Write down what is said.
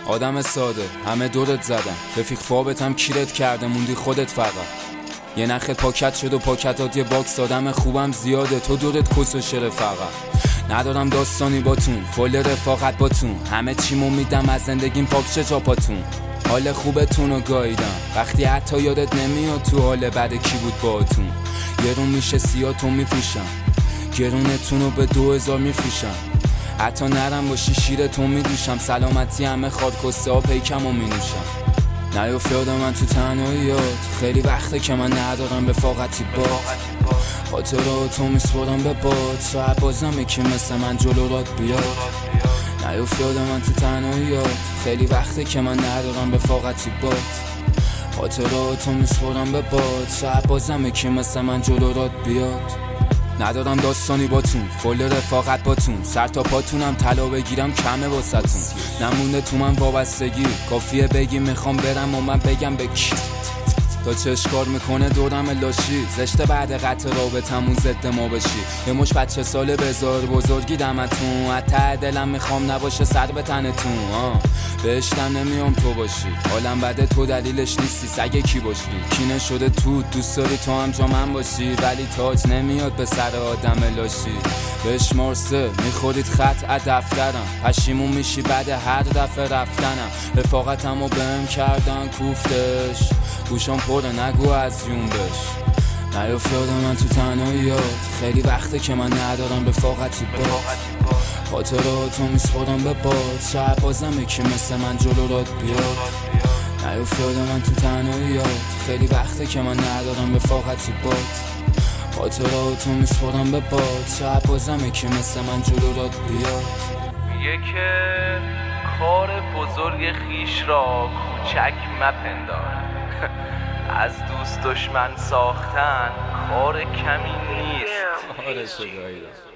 آدم ساده همه دورت زدن، رفیق خوابت هم کیرت کرده، موندی خودت فقط. یه نخل پاکت شد و پاکتات یه باکس، آدم خوبم زیاده تو دورت کس و شره فقط. ندارم داستانی باتون، فل رفاقت باتون، همه چیمو میدم از زندگیم پاکشه چاپاتون. حال خوبتون رو گاییدم وقتی حتی یادت نمیاد تو حال بعد کی بود باهاتون. یه رو میشه سیاتون میپوشم، گرونتون رو به 2000 میفروشم. حتی نرم باشی شیرتون میدوشم، سلامتی همه خادکسته ها پیکم و مینوشم. نیفتاد من تو تنهاییات، خیلی وقته که من ندارم رفاقتی بات. خاطراتو میسپرم به باد، شاید بازم یکی مثل من جلو رات بیاد. نیفتاد من تو تنهاییات، خیلی وقته که من ندارم رفاقتی بات. خاطراتو میسپرم به باد، شاید بازم یکی مثل من جلو رات بیاد. ندارم داستانی باتون، فل رفاقت باتون، سر تا پاتونم طلا بگیرم کمه واسهتون. نمونده تو من وابستگی، کافیه بگی میخوام برم و من بگم به کی. تا چه اشکار میکنه دورم لاشی، زشته بعد قطع رابطمون ضد ما بشی. یه مش بچه ساله بذار بزرگی دمتون، حتی دلم میخوام نباشه سر به تنتون. بهشتم نمیام تو باشی، حالم بده تو دلیلش نیستی، سگه کی باشی. کینه شده تو دوست داری تو هم جا من باشی، ولی تاج نمیاد به سر آدم لاشی. بشمار 3 میخورید خط از دفترم، پشیمون میشی بعد هر دفعه رفتنم. رفاقتمو بهم کردن کوفتش، گوشم پره نگو از جونبش. نیفتاد من تو تنهاییات، خیلی وقته که من ندارم رفاقتی بات. خاطراتو میسپرم به باد، شاید بازم یکی مثل من جلو رات بیاد. نیفتاد من تو تنهاییات، خیلی وقته که من ندارم رفاقتی بات. خاطراتو میسپرم به باد، شاید بازم یکی مثل من جلو رات بیاد. میگه که کار بزرگ خیش را کوچک مپندار، از دوست دشمن ساختن کار کمی نیست.